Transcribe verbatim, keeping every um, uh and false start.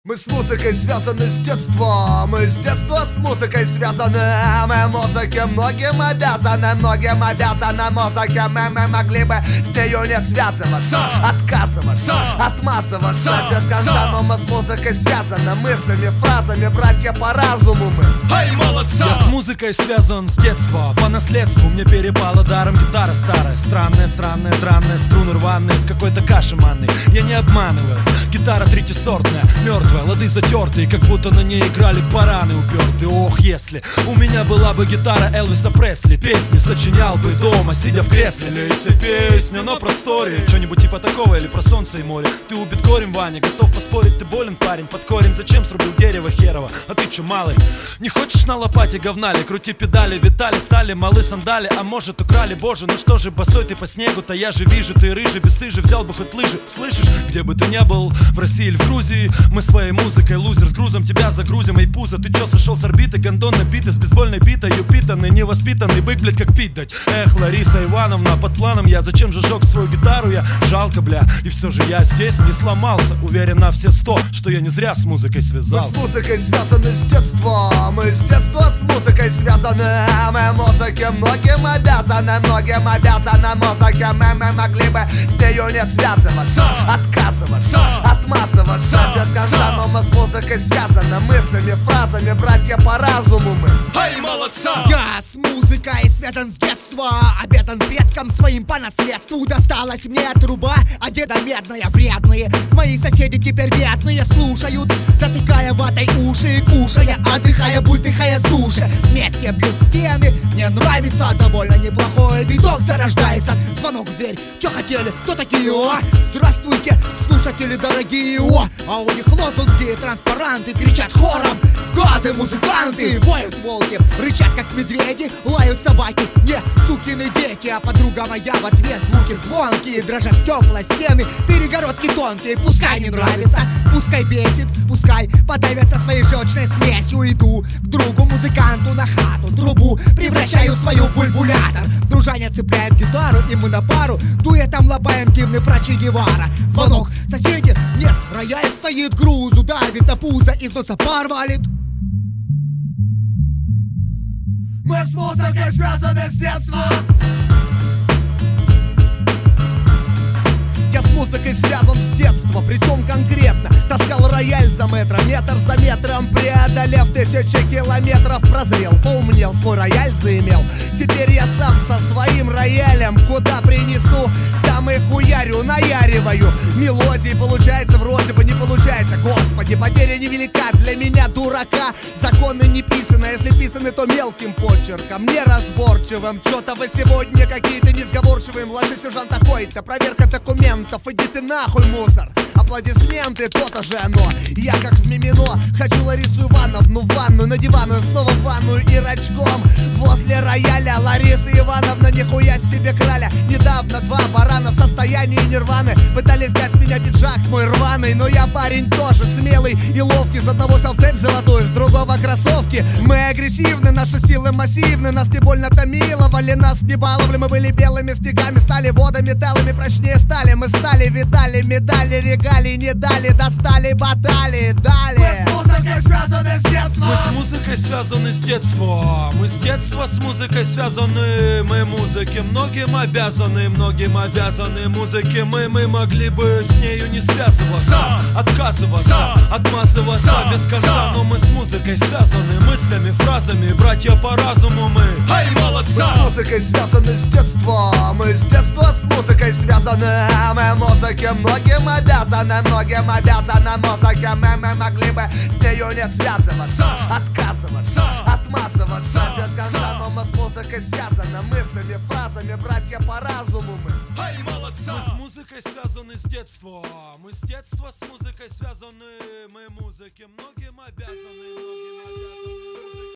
Мы с музыкой связаны с детства, мы с детства с музыкой связаны. Мы музыке многим обязаны, многим обязаны музыке. Мы, мы могли бы с нею не связываться, отказываться, отмазываться без конца. Но мы с музыкой связаны мыслями, фразами, братья по разуму мы. Эй, молодца! Я с музыкой связан с детства, по наследству мне перепала даром гитара старая. Странная, странная, дранная, струны рваные в какой-то каше манной. Я не обманываю, гитара третьесортная, мертвая, лады затертые, как будто на ней играли бараны упертые. Ох, если у меня была бы гитара Элвиса Пресли, песни сочинял бы дома, сидя в кресле. Или если песня на просторе, что-нибудь типа такого, или про солнце и море. Ты убит горем, Ваня, готов поспорить, ты болен, парень. Под корень зачем срубил дерево херово? А ты чё, малый, не хочешь на лопате говнали? Крути педали, витали, стали малы сандали. А может украли, боже, ну что же, босой ты по снегу-то? Я же вижу, ты рыжий, бесстыжий, взял бы хоть лыжи. Слышишь, где бы ты ни был, в России или в Грузии, мы своей музыкой, лузер, с грузом тебя загрузим. Эй, пузо, ты чё, сошел с орбиты? Гондон набитый, с бейсбольной битой, упитанный, невоспитанный бык, блядь, как пить дать. Эх, Лариса Ивановна, под планом я, зачем же жёг свою гитару я? Жалко, бля, и все же я здесь не сломался. Уверен на все сто, что я не зря с музыкой связался. Мы с музыкой связаны с детства, мы с детства с музыкой связаны. Мы музыке многим обязаны, многим обязаны музыке. Мы, мы могли бы с нею не связываться, отказываться, отмазываться без конца. Но мы с музыкой связаны мыслями, фразами, братья по разуму мы. Эй, молодца! Я с музыкой связан с детства, обязан предкам своим по наследству. Досталась мне труба, а деда медная, вредные. Мои соседи теперь бедные слушают, затыкая ватой уши, кушая, отдыхая, бультыхая с души. Вместе бьют стены, мне нравится, довольно неплохой биток зарождается. Звонок в дверь, чё хотели, кто такие, о? Здравствуйте, слушатели дорогие, о! А у них лозунги, транспаранты, кричат хором. Гады, музыканты, воют волки, рычат как медведи, лают собаки. Не сукины дети, а подруга моя в ответ звуки звонкие, дрожат стекла, стены, перегородки тонкие. Пускай не нравится, пускай бесит, пускай подавятся своей желчной смесью. Иду к другу музыканту на хату, трубу превращаю в свою бульбулятор. Дружаня цепляет гитару, и мы на пару дуэтом лобаем гимны про Че Гевара. Звонок, соседи, нет, рояль стоит, грузу давит на пузо, из носа пар валит. Мы с музыкой связаны с детства. Я с музыкой связан с детства, причем конкретно. Таскал рояль за метром, метр за метром, преодолев тысячи километров. Прозрел, поумнел, свой рояль заимел. Теперь я сам со своим роялем куда принесу, там и хуярю, наяриваю. Мелодии получается, вроде бы не получается. Господи, потеря невелика для меня, дурака. Законы не писаны, если писаны, то мелким почерком, неразборчивым. Чё-то вы сегодня какие-то несговорчивые. Младший сержант такой-то, проверка документов. Иди ты нахуй, мусор. Аплодисменты, то-то же оно. Я как в Мимино, хочу Ларису Ивановну в ванную, на диванную, снова в ванную и рачком возле рояля. Лариса Ивановна, нихуя себе краля. Недавно два барана в состоянии нирваны пытались снять с меня пиджак мой рваный. Но я парень тоже смелый и ловкий. С одного снял цепь золотую, с другого кроссовки. Мы агрессивны, наши силы массивны. Нас не больно томиловали, нас не баловали. Мы были белыми снегами, стали водометаллами, прочнее стали. Мы стали, видали, медали, регалии не дали, достали баталии, дали. Мы с музыкой связаны с детства. Мы с музыкой связаны с детства. Мы с детства с музыкой связаны. Мы музыке многим обязаны, многим обязаны музыке. Мы, мы могли бы с нею не связываться, отказываться, отмазываться без конца. Но мы с музыкой связаны мыслями, фразами, братья по разуму мы. Эй, молодца! Мы с музыкой связаны с детства, мы с детства с музыкой связаны. Мы музыке многим обязаны, многим обязаны музыке. Мы, мы могли бы с нею не связываться, отказываться, отмазываться без конца. Но мы с музыкой связаны мыслями, фразами, братья по разуму мы. Эй, молодца! Мы с музыкой связаны с детства. Мы с детства с музыкой связаны. Мы музыке многим обязаны, многим обязаны.